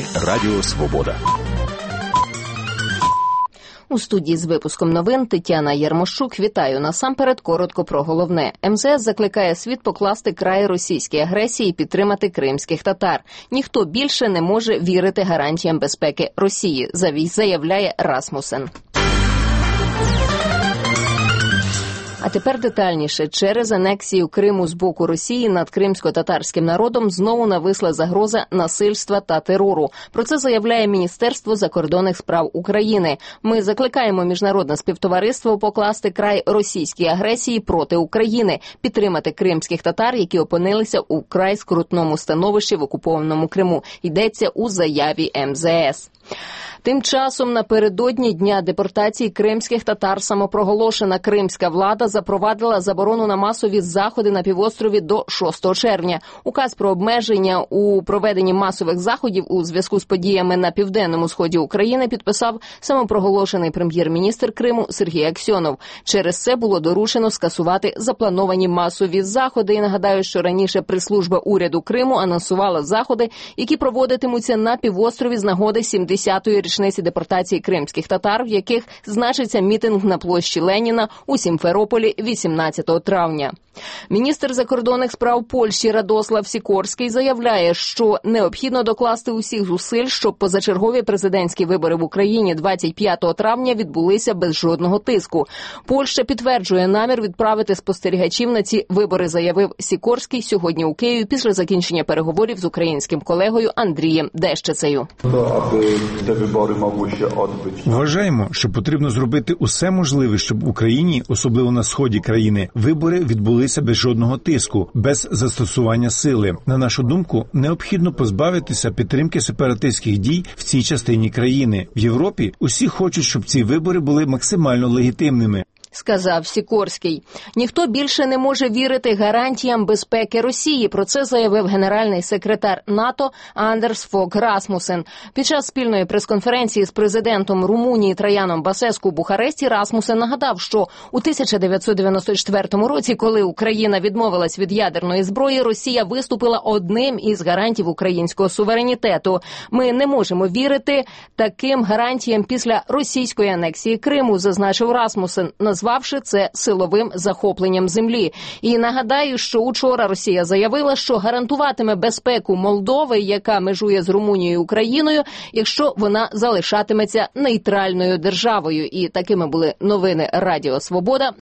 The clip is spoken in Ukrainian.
Радіо Свобода. У студії з випуском новин Тетяна Єрмощук. Вітаю. Насамперед коротко про головне. МЗС закликає світ покласти край російській агресії і підтримати кримських татар. Ніхто більше не може вірити гарантіям безпеки Росії, заявляє Расмусен. А тепер детальніше. Через анексію Криму з боку Росії над кримсько-татарським народом знову нависла загроза насильства та терору. Про це заявляє Міністерство закордонних справ України. Ми закликаємо міжнародне співтовариство покласти край російській агресії проти України, підтримати кримських татар, які опинилися у вкрай скрутному становищі в окупованому Криму. Йдеться у заяві МЗС. Тим часом напередодні дня депортації кримських татар самопроголошена кримська влада запровадила заборону на масові заходи на півострові до 6 червня. Указ про обмеження у проведенні масових заходів у зв'язку з подіями на південному сході України підписав самопроголошений прем'єр-міністр Криму Сергій Аксьонов. Через це було доручено скасувати заплановані масові заходи. І нагадаю, що раніше прес-служба уряду Криму анонсувала заходи, які проводитимуться на півострові з нагоди 70-ї річниці депортації кримських татар, в яких значиться мітинг на площі Леніна у Сімферополі 18 травня. Міністр закордонних справ Польщі Радослав Сікорський заявляє, що необхідно докласти усіх зусиль, щоб позачергові президентські вибори в Україні 25 травня відбулися без жодного тиску. Польща підтверджує намір відправити спостерігачів на ці вибори, заявив Сікорський сьогодні у Києві після закінчення переговорів з українським колегою Андрієм Дещицею. Вважаємо, що потрібно зробити усе можливе, щоб в Україні, особливо на сході країни, вибори відбулися без жодного тиску, без застосування сили. На нашу думку, необхідно позбавитися підтримки сепаратистських дій в цій частині країни. В Європі усі хочуть, щоб ці вибори були максимально легітимними, сказав Сікорський. Ніхто більше не може вірити гарантіям безпеки Росії. Про це заявив генеральний секретар НАТО Андерс Фог Расмусен. Під час спільної прес-конференції з президентом Румунії Траяном Басеску в Бухаресті Расмусен нагадав, що у 1994 році, коли Україна відмовилась від ядерної зброї, Росія виступила одним із гарантів українського суверенітету. Ми не можемо вірити таким гарантіям після російської анексії Криму, зазначив Расмусен, назвавши це силовим захопленням землі. І нагадаю, що учора Росія заявила, що гарантуватиме безпеку Молдови, яка межує з Румунією і Україною, якщо вона залишатиметься нейтральною державою. І такими були новини Радіо Свобода.